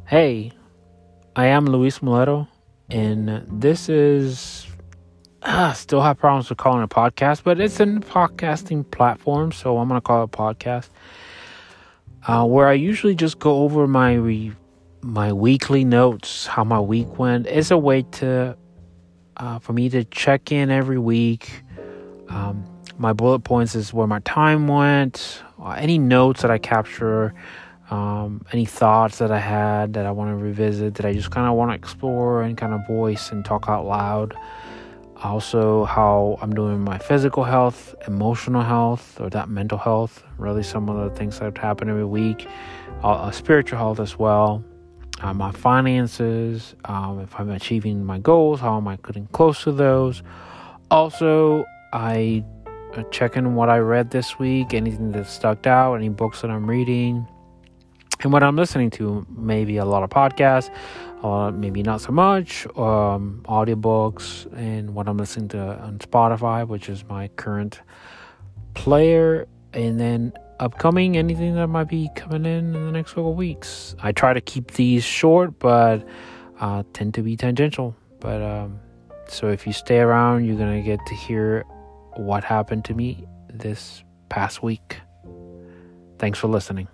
Hey, I am Luis Muleto, and this is still have problems with calling it a podcast, but it's a podcasting platform, so I'm gonna call it a podcast. Where I usually just go over my weekly notes, how my week went. It's a way to for me to check in every week. My bullet points is where my time went, any notes that I capture. Any thoughts that I had that I want to revisit, that I just kind of want to explore and kind of voice and talk out loud. Also, how I'm doing my physical health, emotional health, or that mental health. Really, some of the things that happen every week. Spiritual health as well. My finances, if I'm achieving my goals, how am I getting close to those. Also, I check in what I read this week, anything that stuck out, any books that I'm reading. And what I'm listening to, maybe a lot of podcasts, maybe not so much, audiobooks, and what I'm listening to on Spotify, which is my current player, and then upcoming, anything that might be coming in the next couple of weeks. I try to keep these short, but tend to be tangential. But so if you stay around, you're going to get to hear what happened to me this past week. Thanks for listening.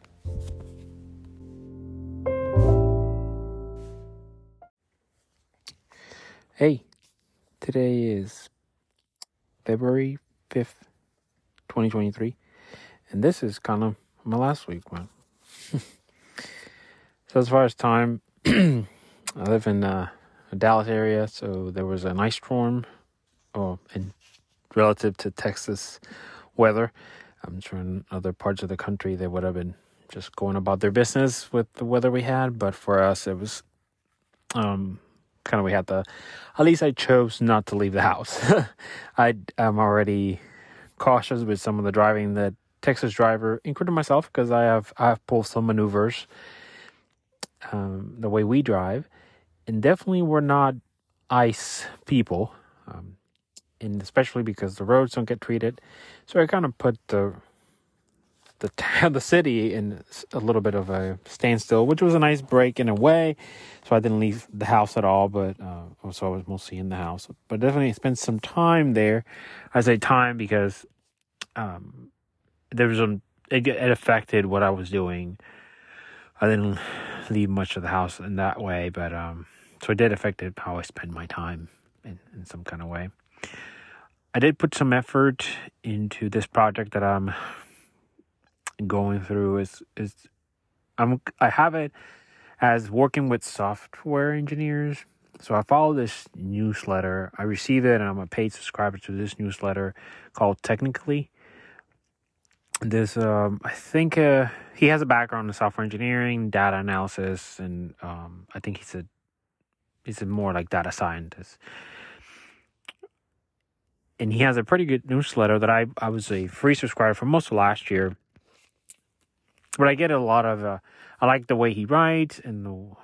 Hey, today is February 5th, 2023, and this is kind of my last week, man. So as far as time, I live in the Dallas area, so there was an ice storm, and relative to Texas weather. I'm sure in other parts of the country, they would have been just going about their business with the weather we had, but for us, it was, we had to, at least I chose not to leave the house. I'm already cautious with some of the driving that Texas driver, including myself, because I have pulled some maneuvers the way we drive, and definitely we're not ice people, and especially because the roads don't get treated. So I kind of put the city in a little bit of a standstill, which was a nice break in a way. So I didn't leave the house at all, but so I was mostly in the house. But definitely spent some time there. I say time because it affected what I was doing. I didn't leave much of the house in that way, but so it did affect how I spend my time in some kind of way. I did put some effort into this project that I'm going through. I have it as working with software engineers. So I follow this newsletter. I receive it, and I'm a paid subscriber to this newsletter called Technically. This, I think, he has a background in software engineering, data analysis, and I think he's a more like data scientist. And he has a pretty good newsletter that I was a free subscriber for most of last year. But I get a lot of, I like the way he writes and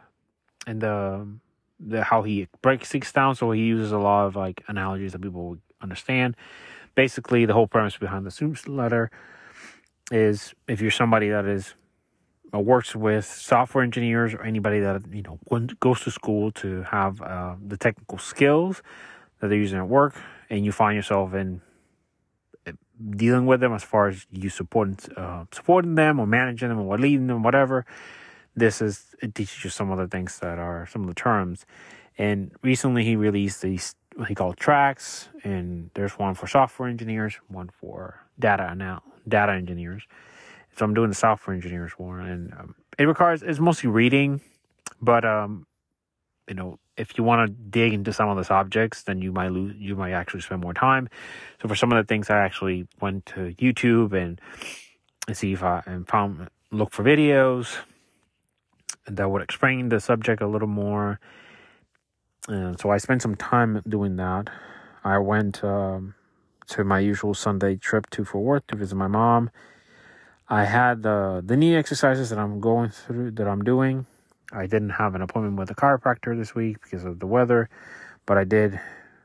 the how he breaks things down. So he uses a lot of like analogies that people would understand. Basically, the whole premise behind the newsletter is if you're somebody that is works with software engineers or anybody that goes to school to have the technical skills that they're using at work, and you find yourself in dealing with them as far as you supporting them or managing them or leading them, whatever. It teaches you some of the things that are some of the terms. And recently he released these, what he called tracks, and there's one for software engineers, one for data engineers. So I'm doing the software engineers one, and it's mostly reading, but if you want to dig into some of the subjects, then you might actually spend more time. So for some of the things, I actually went to YouTube and see if look for videos that would explain the subject a little more. And so I spent some time doing that. I went to my usual Sunday trip to Fort Worth to visit my mom. I had the knee exercises that I'm doing. I didn't have an appointment with a chiropractor this week because of the weather, but I did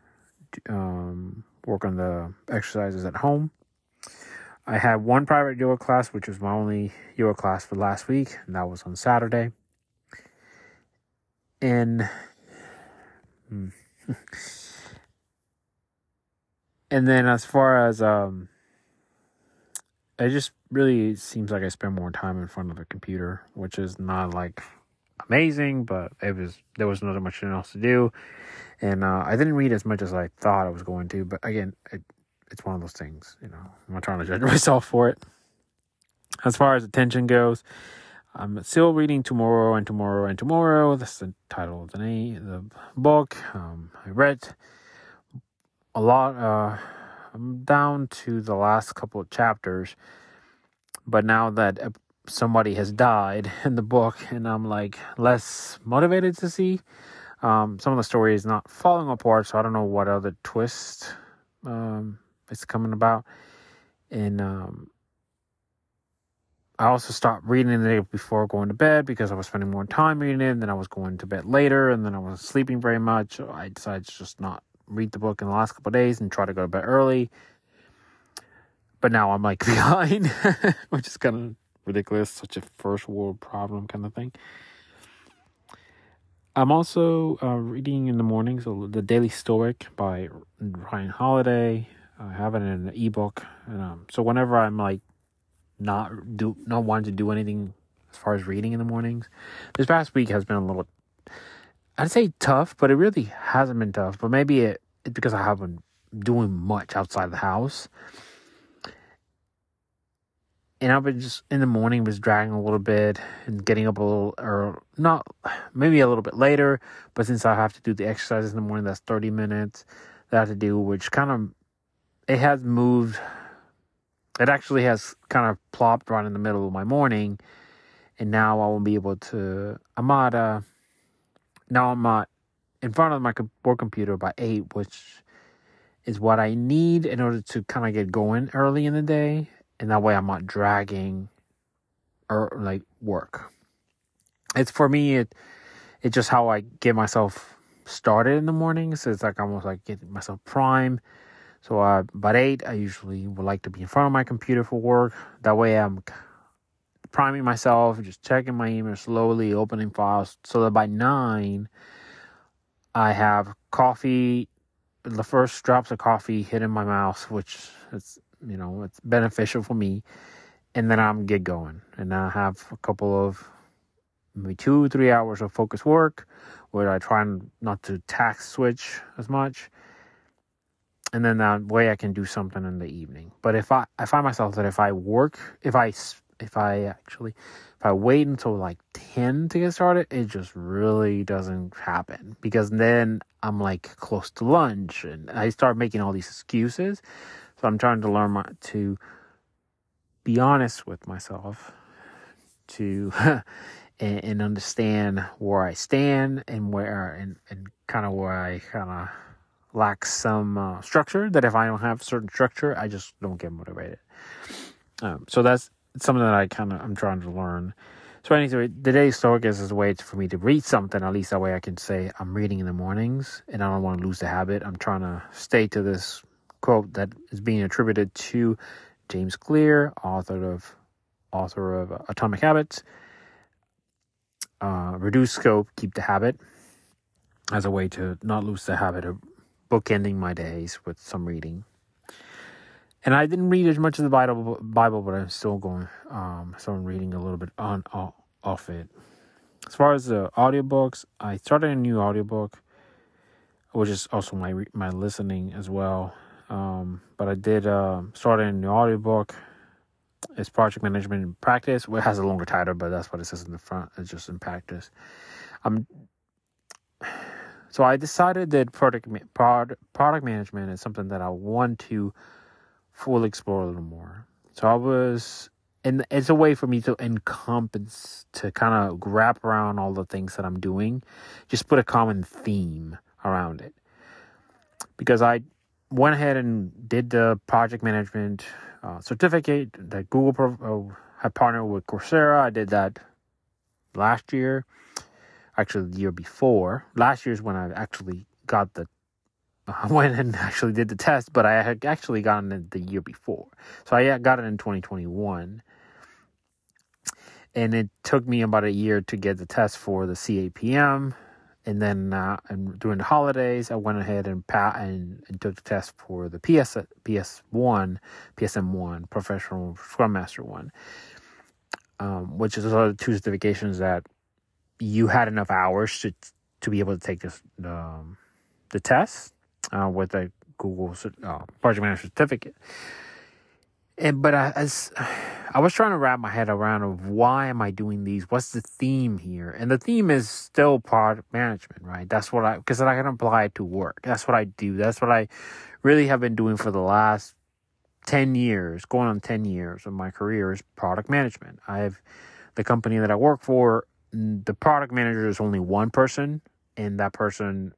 work on the exercises at home. I had one private yoga class, which was my only yoga class for last week, and that was on Saturday. And and then as far as it just really seems like I spend more time in front of the computer, which is not like amazing, but there was not much else to do, and I didn't read as much as I thought I was going to. But again, it's one of those things, I'm not trying to judge myself for it. As far as attention goes, I'm still reading Tomorrow and Tomorrow and Tomorrow. That's the title of the book. I read a lot. I'm down to the last couple of chapters, but now that somebody has died in the book, and I'm like less motivated to see. Some of the story is not falling apart, so I don't know what other twist is coming about. And I also stopped reading it before going to bed because I was spending more time reading it, and then I was going to bed later, and then I wasn't sleeping very much. So I decided to just not read the book in the last couple of days and try to go to bed early. But now I'm like behind, which is kind of ridiculous, such a first world problem kind of thing. I'm also reading in the mornings The Daily Stoic by Ryan Holiday. I have it in an ebook, and so whenever I'm like not wanting to do anything as far as reading in the mornings, this past week has been a little, I'd say tough, but it really hasn't been tough. But maybe it's because I haven't doing much outside the house. And I've been just in the morning was dragging a little bit and getting up a little, or not, maybe a little bit later. But since I have to do the exercises in the morning, that's 30 minutes that I have to do, which kind of, it has moved. It actually has kind of plopped right in the middle of my morning. And now I won't be able to, I'm not in front of my work computer by 8, which is what I need in order to kind of get going early in the day. And that way I'm not dragging or like work. It's for me, it's just how I get myself started in the mornings. So it's like almost like getting myself primed. So about 8, I usually would like to be in front of my computer for work. That way I'm priming myself, just checking my email slowly, opening files. So that by 9, I have coffee, the first drops of coffee hit in my mouth, which is, it's beneficial for me. And then I'm get going. And I have a couple of maybe 2-3 hours of focused work where I try not to task switch as much. And then that way I can do something in the evening. But if I find myself that if I wait until like 10 to get started, it just really doesn't happen. Because then I'm like close to lunch and I start making all these excuses. So I'm trying to learn to be honest with myself to and understand where I stand and kind of where I kind of lack some structure. That if I don't have certain structure, I just don't get motivated. So that's something that I'm trying to learn. So anyway, the Daily Stoic is a way for me to read something. At least that way I can say I'm reading in the mornings, and I don't want to lose the habit. I'm trying to stay to this quote that is being attributed to James Clear, author of Atomic Habits. Reduce scope, keep the habit, as a way to not lose the habit of bookending my days with some reading. And I didn't read as much of the Bible, but I'm still going. So I'm reading a little bit off it. As far as the audiobooks, I started a new audiobook, which is also my listening as well. But I did start a new audiobook. It's Project Management in Practice. Well, it has a longer title, but that's what it says in the front. It's just in practice. So I decided that product management is something that I want to fully explore a little more. So and it's a way for me to encompass, to kind of wrap around all the things that I'm doing, just put a common theme around it. Because I went ahead and did the project management certificate that Google had partnered with Coursera. I did that last year. Actually, the year before. Last year's when I actually got I went and actually did the test, but I had actually gotten it the year before. So I got it in 2021. And it took me about a year to get the test for the CAPM. And then and during the holidays, I went ahead and took the test for the PSM1, Professional Scrum Master 1, which is one of the two certifications that you had enough hours to be able to take the test with a Google Project Manager certificate. But as I was trying to wrap my head around of why am I doing these? What's the theme here? And the theme is still product management, right? That's what because I can apply it to work. That's what I do. That's what I really have been doing for the last 10 years, going on 10 years of my career is product management. The company that I work for, the product manager is only one person, and that person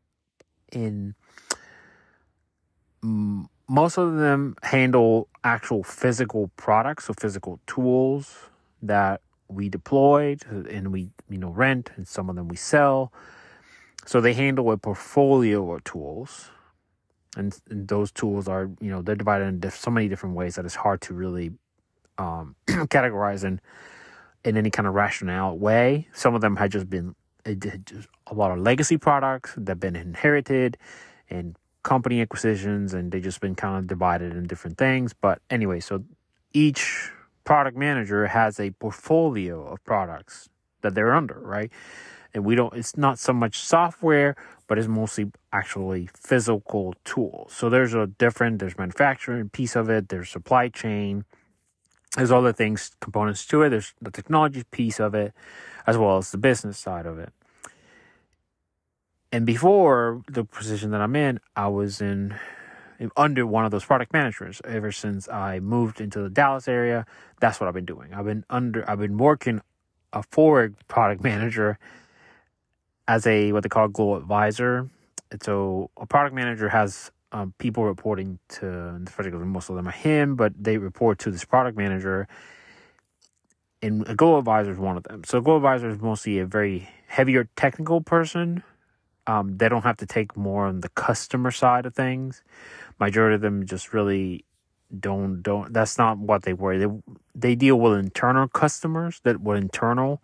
most of them handle actual physical products, so physical tools that we deployed and we rent, and some of them we sell. So they handle a portfolio of tools, and those tools are they're divided in so many different ways that it's hard to really categorize in any kind of rationale way. Some of them had just been a lot of legacy products that have been inherited and company acquisitions, and they just been kind of divided in different things. But anyway, so each product manager has a portfolio of products that they're under, right? And it's not so much software, but it's mostly actually physical tools. So there's manufacturing piece of it, there's supply chain, there's other things, components to it, there's the technology piece of it, as well as the business side of it. And before the position that I'm in, I was under one of those product managers. Ever since I moved into the Dallas area, that's what I've been doing. I've been working for a product manager as what they call global advisor. And so a product manager has people reporting to, in particular, most of them are him, but they report to this product manager. And a global advisor is one of them. So a global advisor is mostly a very heavier technical person. They don't have to take more on the customer side of things. Majority of them just really don't. That's not what they worry. They deal with internal customers, internal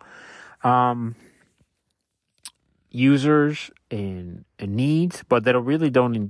users and needs, but they don't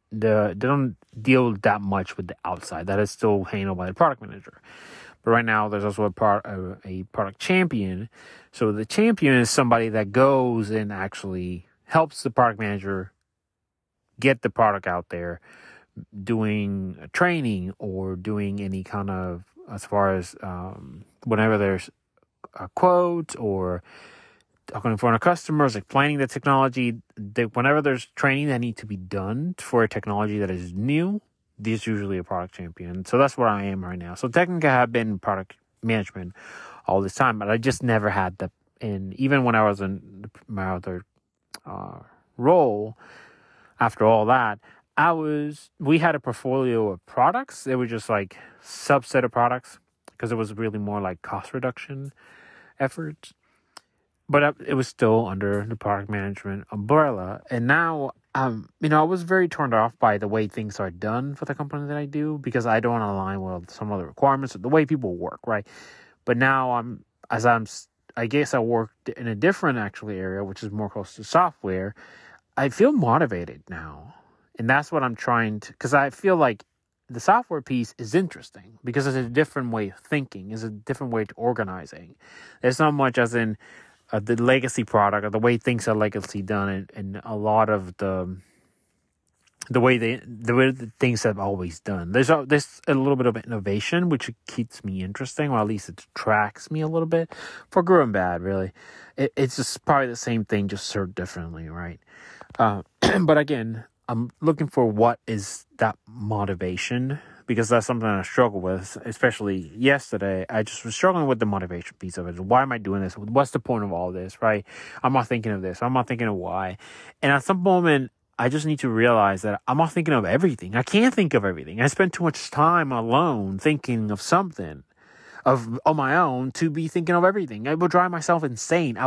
deal that much with the outside. That is still handled by the product manager. But right now, there's also a product champion. So the champion is somebody that goes and actually helps the product manager get the product out there, doing training or doing any kind of, as far as whenever there's a quote or talking in front of customers, explaining the technology, whenever there's training that needs to be done for a technology that is new, there's usually a product champion. So that's where I am right now. So technically, I have been in product management all this time, but I just never had and even when I was in my other role, after all that, we had a portfolio of products. They were just like subset of products because it was really more like cost reduction efforts. But it was still under the product management umbrella. And now, I was very turned off by the way things are done for the company that I do, because I don't align with some of the requirements of the way people work, right? But now I guess I worked in a different actually area, which is more close to software. I feel motivated now. And that's what I'm trying to, because I feel like the software piece is interesting because it's a different way of thinking, it's a different way to organizing. There's not much as in the legacy product or the way things are legacy done, and a lot of the way the things have always done. There's a little bit of innovation, which keeps me interesting, or at least it attracts me a little bit, for good and bad, really. It's just probably the same thing, just served differently, right? But again, I'm looking for what is that motivation, because that's something I struggle with, especially yesterday. I just was struggling with the motivation piece of it. Why am I doing this? What's the point of all this, right? I'm not thinking of this. I'm not thinking of why. And at some moment, I just need to realize that I'm not thinking of everything. I can't think of everything. I spend too much time alone thinking of something on my own to be thinking of everything. I would drive myself insane.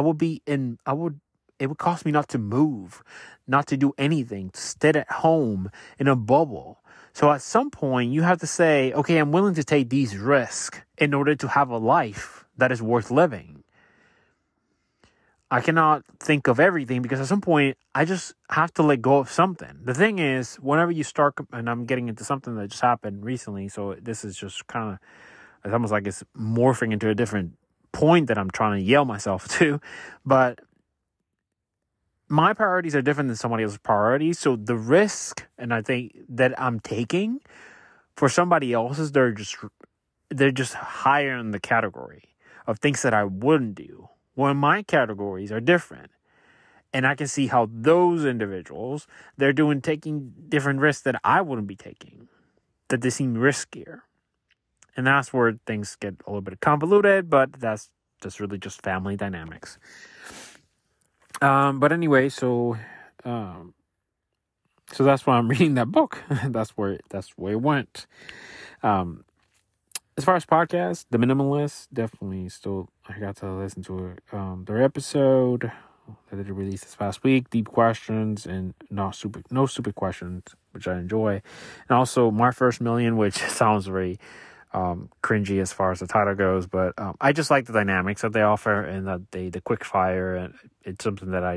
It would cost me not to move, not to do anything, to stay at home in a bubble. So at some point, you have to say, okay, I'm willing to take these risks in order to have a life that is worth living. I cannot think of everything because at some point I just have to let go of something. The thing is, whenever you start, and I'm getting into something that just happened recently, so this is just kind of, it's almost like it's morphing into a different point that I'm trying to yell myself to. But my priorities are different than somebody else's priorities. So the risk, and I think that I'm taking for somebody else's, they're just higher in the category of things that I wouldn't do. When my categories are different. And I can see how those individuals, they're taking different risks that I wouldn't be taking, that they seem riskier. And that's where things get a little bit convoluted, but that's just really just family dynamics. But anyway, so that's why I'm reading that book. that's where it went. As far as podcasts, The Minimalist, definitely still, I got to listen to their episode that they released this past week, Deep Questions and No Stupid Questions, which I enjoy. And also My First Million, which sounds very cringy as far as the title goes, but I just like the dynamics that they offer and that the quick fire, and it's something that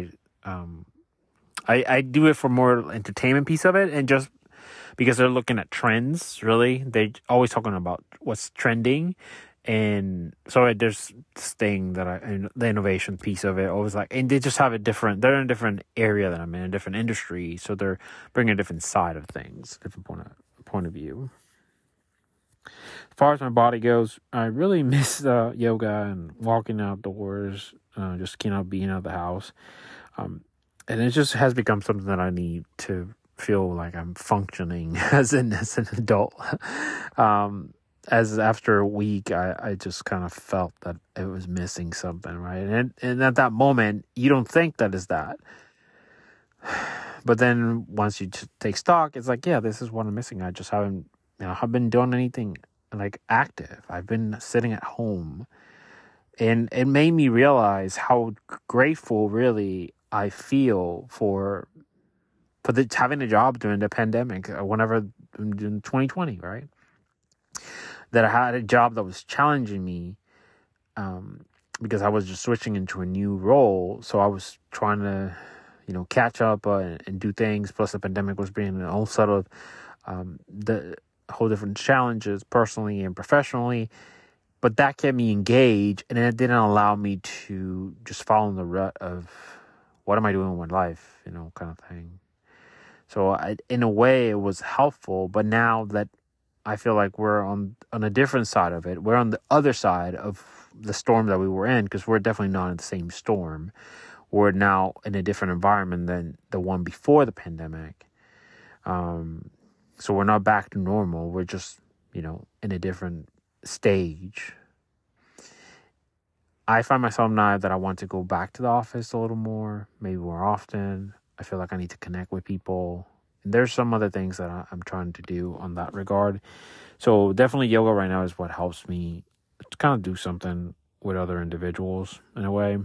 I do it for more entertainment piece of it, and just because they're looking at trends, really. They always talking about what's trending. And so there's this thing that the innovation piece of it, always like, and they just have they're in a different area than I'm in, a different industry. So they're bringing a different side of things, different point of view. As far as my body goes, I really miss yoga and walking outdoors, just being out of the house. And it just has become something that I need to feel like I'm functioning as an adult. As after a week, I just kind of felt that it was missing something, right? And at that moment, you don't think that is that. But then once you take stock, it's like, yeah, this is what I'm missing. I just haven't been doing anything like active. I've been sitting at home. And it made me realize how grateful really I feel for having a job during the pandemic, whenever in 2020, right? That I had a job that was challenging me, because I was just switching into a new role. So I was trying to, catch up and do things. Plus the pandemic was bringing a whole set of the whole different challenges personally and professionally. But that kept me engaged, and it didn't allow me to just fall in the rut of what am I doing with my life, kind of thing. So in a way, it was helpful. But now that I feel like we're on a different side of it, we're on the other side of the storm that we were in, because we're definitely not in the same storm. We're now in a different environment than the one before the pandemic. So we're not back to normal. We're just, in a different stage. I find myself now that I want to go back to the office a little more, maybe more often. I feel like I need to connect with people. And there's some other things that I'm trying to do on that regard. So definitely yoga right now is what helps me to kind of do something with other individuals in a way.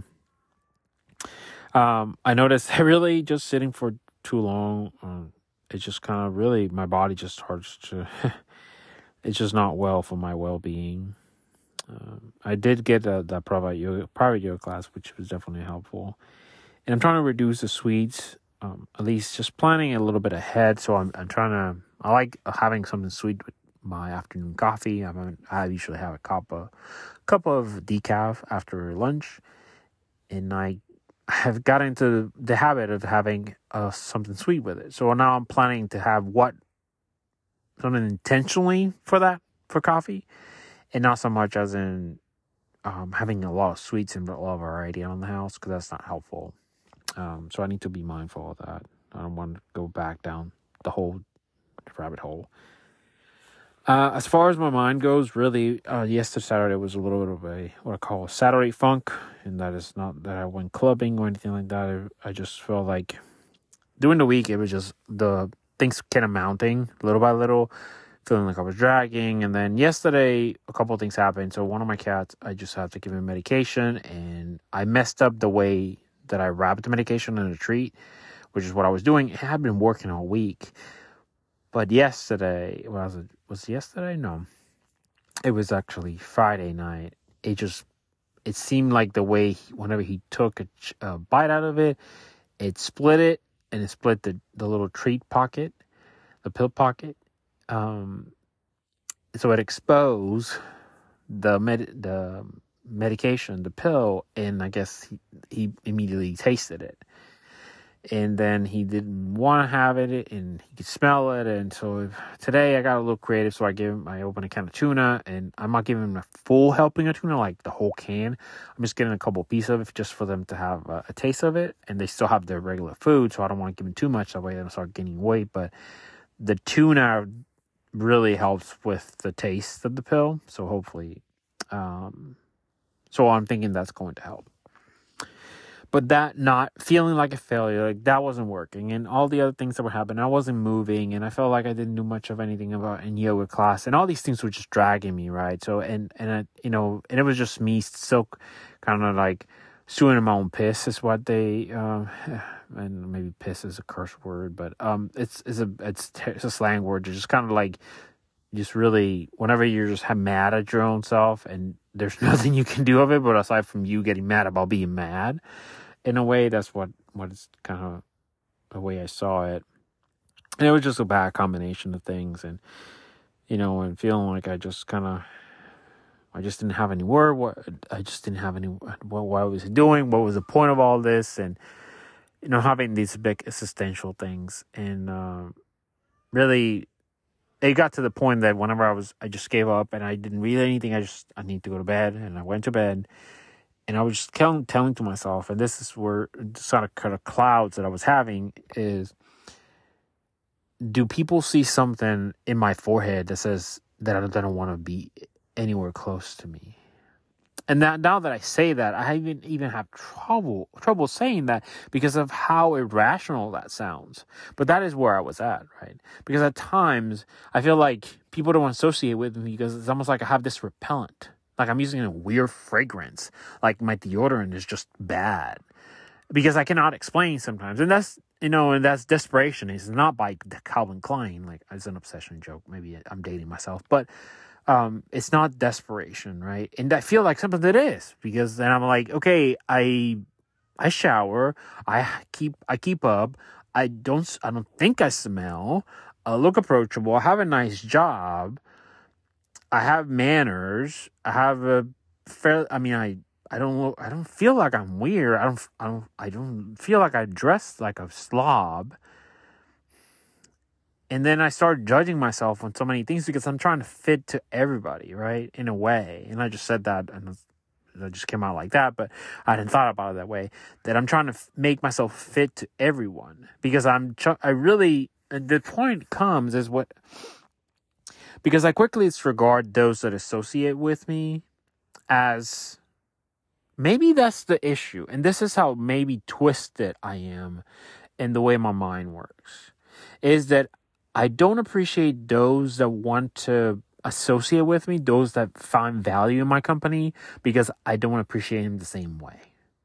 I noticed really just sitting for too long, it's just kind of really, my body just starts to, it's just not well for my well-being. I did get that private yoga class, which was definitely helpful. And I'm trying to reduce the sweets, at least just planning a little bit ahead. So I'm trying to, I like having something sweet with my afternoon coffee. I usually have a cup of decaf after lunch. And I have got into the habit of having something sweet with it. So now I'm planning to have something intentionally for coffee. And not so much as in having a lot of sweets and a lot of variety on the house, because that's not helpful. So I need to be mindful of that. I don't want to go back down the whole rabbit hole. As far as my mind goes, really, yesterday Saturday was a little bit of what I call a Saturday funk. And that is not that I went clubbing or anything like that. I just felt like during the week, it was just the things kind of mounting little by little, feeling like I was dragging. And then yesterday, a couple of things happened. So one of my cats, I just had to give him medication, and I messed up the way that I wrapped the medication in a treat, which is what I was doing. It had been working all week. But yesterday, was it yesterday? No. It was actually Friday night. It it seemed like the way whenever he took a bite out of it, it split it, and it split the little treat pocket, the pill pocket. So it exposed the medication, the pill, and I guess he immediately tasted it. And then he didn't want to have it, and he could smell it. And so today I got a little creative. So I opened a can of tuna, and I'm not giving him a full helping of tuna, like the whole can. I'm just getting a couple pieces of it just for them to have a taste of it. And they still have their regular food, so I don't want to give them too much. That way they don't start gaining weight. But the tuna really helps with the taste of the pill. So hopefully, so I'm thinking that's going to help. But that not feeling like a failure, like that wasn't working. And all the other things that were happening, I wasn't moving. And I felt like I didn't do much of anything in yoga class. And all these things were just dragging me, right? So, and it was just me still kind of like stewing in my own piss is what they, and maybe piss is a curse word, but it's a slang word. You're just kind of like, just really, whenever you're just mad at your own self and there's nothing you can do of it, but aside from you getting mad about being mad, in a way, that's what it's kind of the way I saw it. And it was just a bad combination of things. And, and feeling like I just didn't have any word. What I was doing, what was the point of all this? And, having these big existential things. And really, it got to the point that whenever I just gave up and I didn't read anything. I need to go to bed, and I went to bed, and I was just telling to myself, and this is where the sort of kind of clouds that I was having is, do people see something in my forehead that says that I don't want to be anywhere close to me? And now that I say that, I even have trouble saying that because of how irrational that sounds. But that is where I was at, right? Because at times, I feel like people don't associate with me because it's almost like I have this repellent. Like I'm using a weird fragrance. Like my deodorant is just bad. Because I cannot explain sometimes. And that's, that's desperation. It's not by Calvin Klein. Like, it's an obsession joke. Maybe I'm dating myself. But it's not desperation, right? And I feel like sometimes it is, because then I'm like, okay, I shower, I keep up, I don't think I smell, I look approachable, I have a nice job, I have manners, I have a fair. I don't feel like I'm weird. I don't feel like I dress like a slob. And then I started judging myself on so many things because I'm trying to fit to everybody, right? In a way. And I just said that, and that just came out like that, but I hadn't thought about it that way. That I'm trying to make myself fit to everyone because the point comes is because I quickly disregard those that associate with me as, maybe that's the issue. And this is how maybe twisted I am in the way my mind works, is that I don't appreciate those that want to associate with me, those that find value in my company, because I don't appreciate them the same way.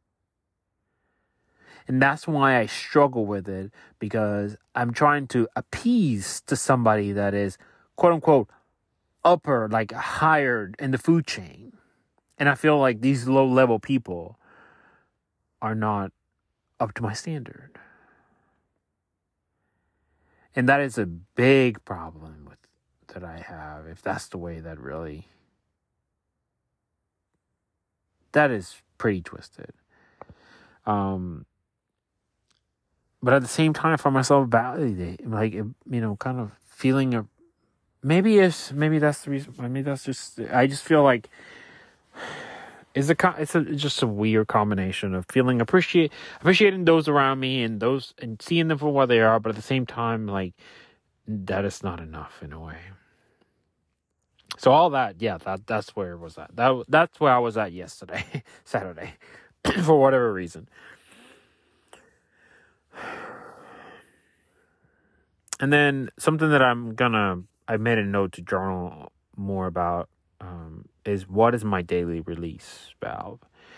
And that's why I struggle with it, because I'm trying to appease to somebody that is, quote unquote, upper, like higher in the food chain. And I feel like these low level people are not up to my standard. And that is a big problem that I have, if that's the way that really, that is pretty twisted. But at the same time, for myself, validate, like, kind of feeling maybe that's the reason. Maybe that's just, I just feel like it's just a weird combination of feeling appreciating those around me and seeing them for what they are, but at the same time, like, that is not enough in a way. So all that, yeah, that's where it was at. That's where I was at yesterday, Saturday, for whatever reason. And then something that I made a note to journal more about is, what is my daily release valve?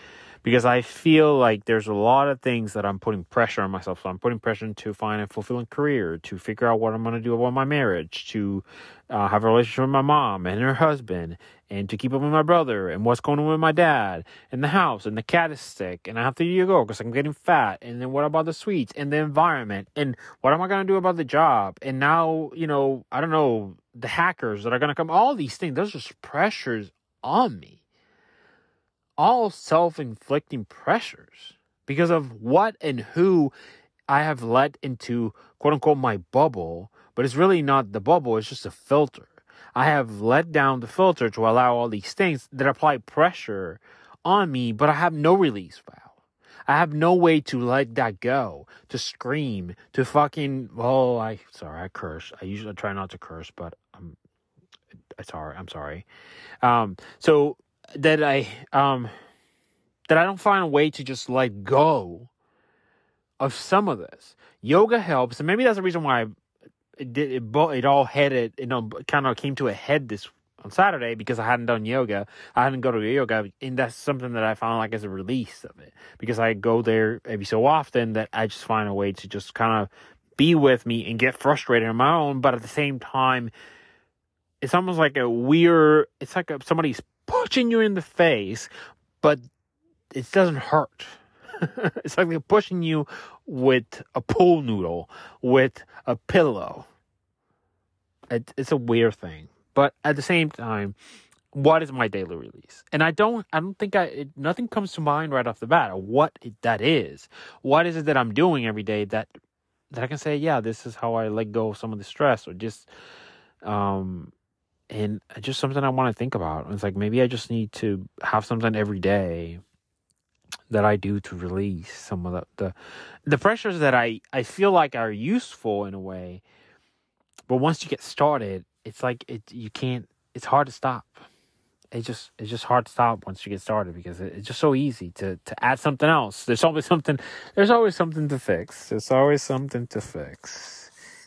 because I feel like there's a lot of things that I'm putting pressure on myself. So I'm putting pressure to find a fulfilling career, to figure out what I'm going to do about my marriage, to have a relationship with my mom and her husband, and to keep up with my brother, and what's going on with my dad, and the house, and the cat is sick, and I have to go because I'm getting fat, and then what about the sweets, and the environment, and what am I going to do about the job, and now, I don't know, the hackers that are going to come, all these things, those are just pressures on me. All self-inflicting pressures because of what and who I have let into quote unquote my bubble, but it's really not the bubble, it's just a filter. I have let down the filter to allow all these things that apply pressure on me, but I have no release valve. I have no way to let that go, to scream, to fucking, I curse. I usually try not to curse, but I'm sorry. So that I don't find a way to just let go of some of this. Yoga helps, and maybe that's the reason why it all headed, kind of came to a head this on Saturday, because I hadn't done yoga. I hadn't go to yoga, and that's something that I found like as a release of it, because I go there every so often that I just find a way to just kind of be with me and get frustrated on my own, but at the same time, it's almost like it's like somebody's pushing you in the face, but it doesn't hurt. It's like they're pushing you with a pool noodle, with a pillow. It's a weird thing. But at the same time, what is my daily release? And I don't think nothing comes to mind right off the bat of what that is. What is it that I'm doing every day that I can say, yeah, this is how I let go of some of the stress, or just, and just something I want to think about. It's like, maybe I just need to have something every day that I do to release some of the pressures that I feel like are useful in a way. But once you get started, it's like it's hard to stop. It's just hard to stop once you get started, because it's just so easy to add something else. There's always something to fix. There's always something to fix.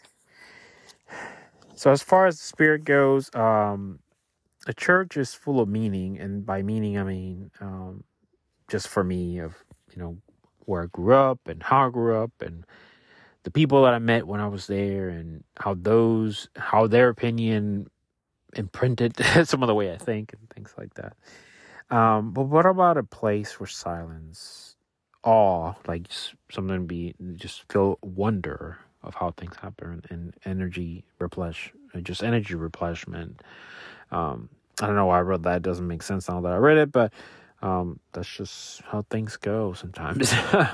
So as far as the spirit goes, a church is full of meaning, and by meaning I mean just for me, of where I grew up and how I grew up and the people that I met when I was there, and how their opinion imprinted some of the way I think and things like that. But what about a place where silence, awe, like just feel wonder of how things happen, and energy replenishment. I don't know why I wrote that. It doesn't make sense now that I read it, but that's just how things go sometimes.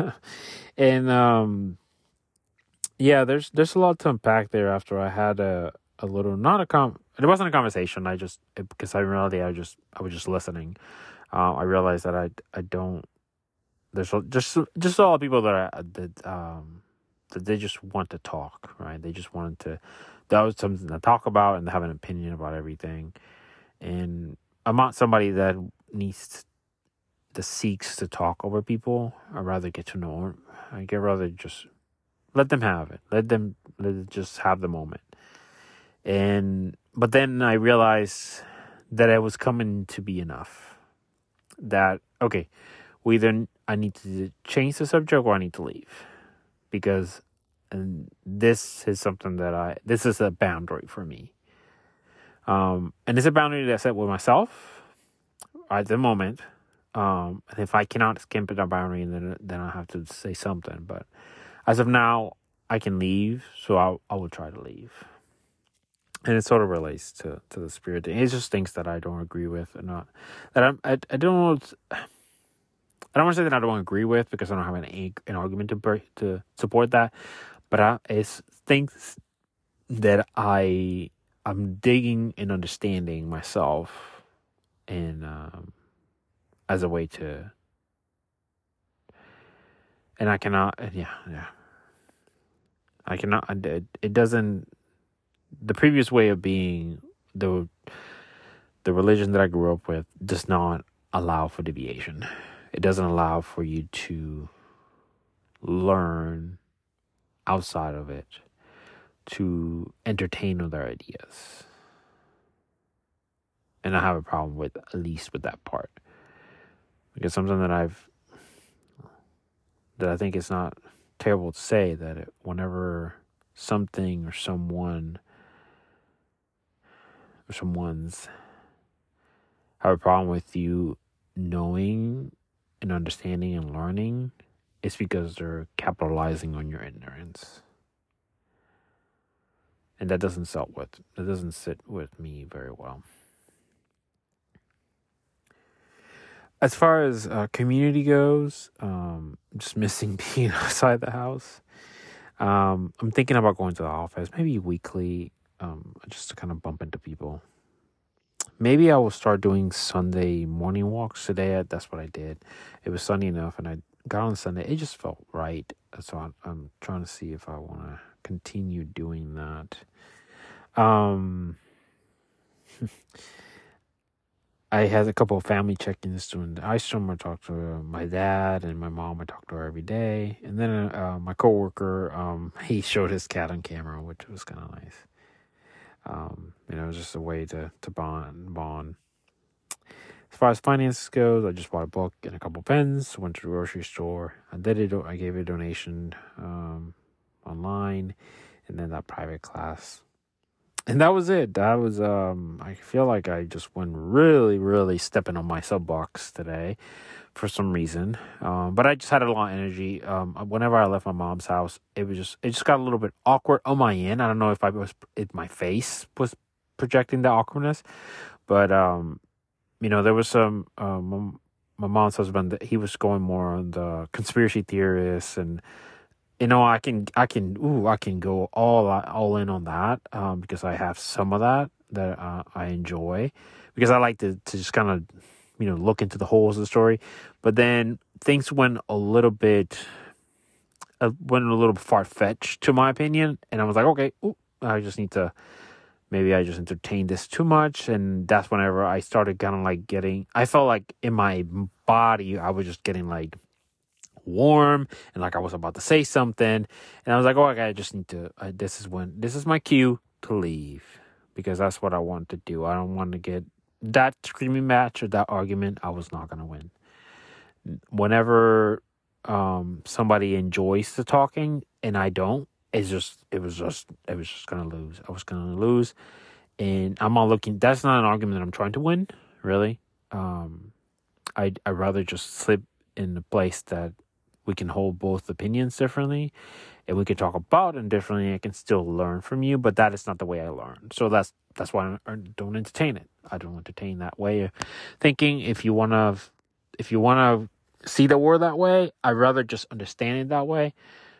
And yeah, there's a lot to unpack there after I had a little, it wasn't a conversation. Because in reality I was just listening. I realized that I don't, there's just a lot of people that they just want to talk, right? They just wanted that was something to talk about, and they have an opinion about everything. And I'm not somebody that seeks to talk over people. I'd rather get to know them. I'd rather just let them have it. Let it just have the moment. But then I realized that it was coming to be enough. That, okay, I need to change the subject, or I need to leave. Because this is something this is a boundary for me. And it's a boundary that I set with myself at the moment. And if I cannot skip that boundary, then I have to say something. But as of now, I can leave, so I will try to leave. And it sort of relates to the spirit. It's just things that I don't agree with, and not that I don't. I don't want to say that I don't agree with, because I don't have an argument to support that. But it's things that I'm digging and understanding myself, and as a way to, and I cannot, I cannot. It doesn't. The previous way of being, the religion that I grew up with, does not allow for deviation. It doesn't allow for you to learn outside of it, to entertain other ideas. And I have a problem with, at least with that part. Because something that I've that I think it's not terrible to say that whenever something or someone's have a problem with you knowing and understanding and learning, it's because they're capitalizing on your ignorance. And that doesn't sit with me very well. As far as community goes, just missing being outside the house. I'm thinking about going to the office, maybe weekly, just to kind of bump into people. Maybe I will start doing Sunday morning walks today. That's what I did. It was sunny enough, and I got on Sunday. It just felt right. So I'm trying to see if I want to continue doing that. I had a couple of family check-ins doing the ice storm. I talked to my dad and my mom. I talked to her every day. And then my coworker, he showed his cat on camera, which was kind of nice. It was just a way to bond. As far as finances goes, I just bought a book and a couple pens. Went to the grocery store. I gave a donation online, and then that private class. And that was it. That was, I feel like I just went really, really stepping on my soapbox today for some reason. But I just had a lot of energy. Whenever I left my mom's house, it just got a little bit awkward on my end. I don't know if my face was projecting the awkwardness, but, there was some, my mom's husband, he was going more on the conspiracy theorists, and I can go all in on that, because I have some of that I enjoy, because I like to just kind of, look into the holes of the story. But then things went a little bit far-fetched, to my opinion, and I was like, okay, maybe I just entertained this too much, and that's whenever I started kind of like I felt like in my body I was just getting like warm, and like I was about to say something, and I was like, oh, okay, I just need to, this is my cue to leave, because that's what I want to do. I don't want to get that screaming match or that argument. I was not going to win. Whenever somebody enjoys the talking and I don't, it was just going to lose. I was going to lose, and I'm not looking, that's not an argument that I'm trying to win, really. I'd rather just slip in a place that we can hold both opinions differently, and we can talk about them differently. I can still learn from you, but that is not the way I learn. So that's why I don't entertain it. I don't entertain that way of thinking. If you wanna see the world that way, I'd rather just understand it that way.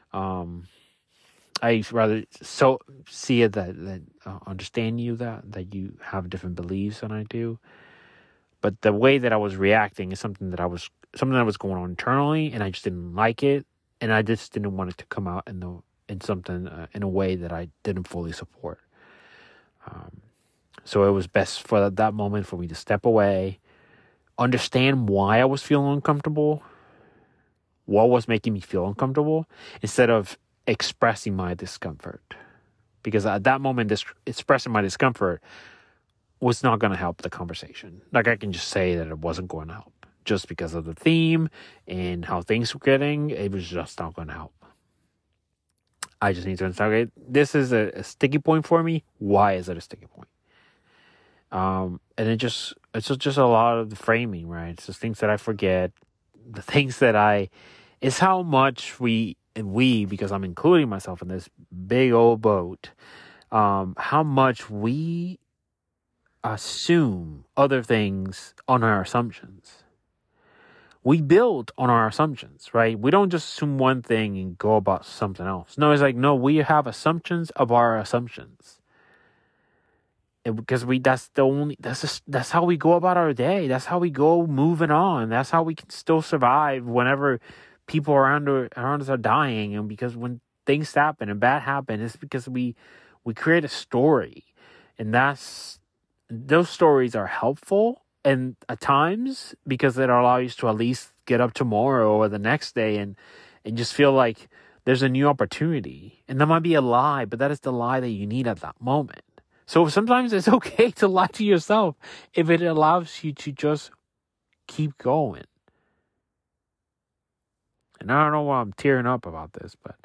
I'd rather see it that understand you that you have different beliefs than I do. But the way that I was reacting is something that was going on internally, and I just didn't like it, and I just didn't want it to come out in something in a way that I didn't fully support. So it was best for that moment for me to step away, understand why I was feeling uncomfortable, what was making me feel uncomfortable, instead of expressing my discomfort. Because at that moment, expressing my discomfort was not going to help the conversation. Like, I can just say that it wasn't going to help. Just because of the theme and how things were getting, it was just not going to help. I just need to understand, okay, this is a sticky point for me. Why is it a sticky point? And it's just a lot of the framing, right? It's just things that I forget. The things that it's how much we, because I'm including myself in this big old boat, how much we assume other things on our assumptions. We build on our assumptions, right? We don't just assume one thing and go about something else. No, it's like, no, we have assumptions of our assumptions. Because that's how we go about our day. That's how we go moving on. That's how we can still survive whenever people around us are dying. And because when things happen and bad happen, it's because we create a story. And those stories are helpful, and at times, because it allows you to at least get up tomorrow or the next day and just feel like there's a new opportunity. And that might be a lie, but that is the lie that you need at that moment. So sometimes it's okay to lie to yourself if it allows you to just keep going. And I don't know why I'm tearing up about this, but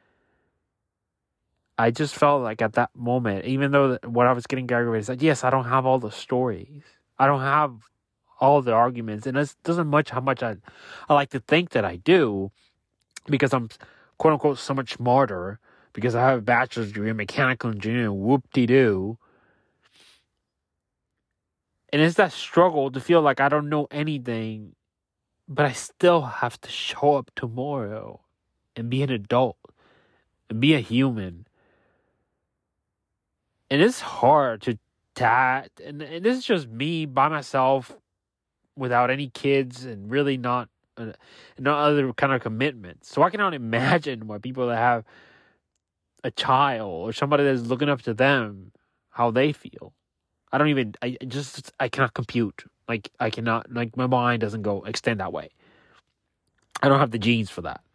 I just felt like at that moment, even though what I was getting aggravated is like, yes, I don't have all the stories. I don't have all the arguments. And it doesn't much how much I like to think that I do, because I'm quote unquote so much smarter because I have a bachelor's degree in mechanical engineering, whoop-de-doo. And it's that struggle to feel like I don't know anything, but I still have to show up tomorrow and be an adult and be a human. And it's hard to and this is just me by myself without any kids and really not other kind of commitments. So I cannot imagine why people that have a child or somebody that's looking up to them, how they feel. I cannot compute. Like, I cannot, like, my mind doesn't go extend that way. I don't have the genes for that.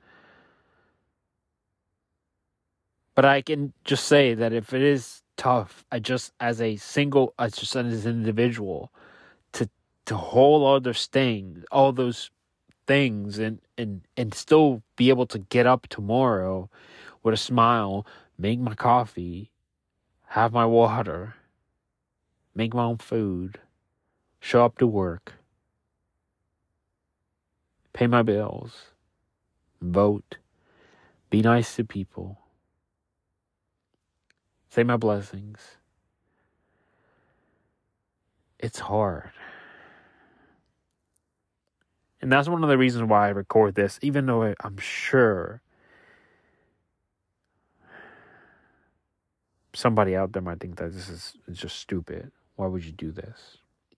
But I can just say that if it is tough, as an individual, to hold all those things and still be able to get up tomorrow with a smile, make my coffee, have my water, make my own food, show up to work, pay my bills, vote, be nice to people, say my blessings. It's hard. And that's one of the reasons why I record this, even though I'm sure somebody out there might think that this is just stupid. Why would you do this?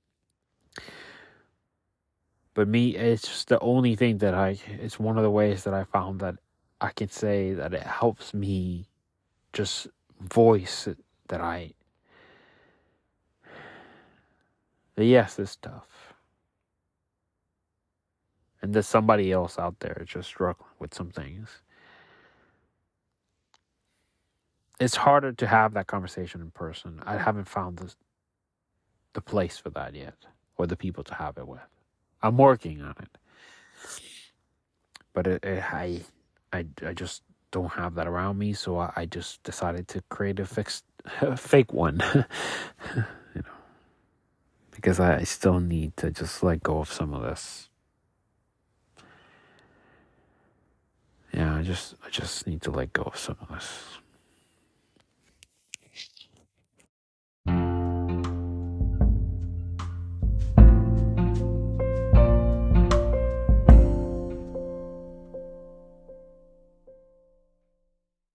But me, it's just the only thing it's one of the ways that I found that I can say that it helps me just voice that yes, it's tough. And there's somebody else out there just struggling with some things. It's harder to have that conversation in person. I haven't found the place for that yet, or the people to have it with. I'm working on it, but I just don't have that around me. So I just decided to create a fake one, because I still need to just let go of some of this. Yeah, I just need to let go of some of this.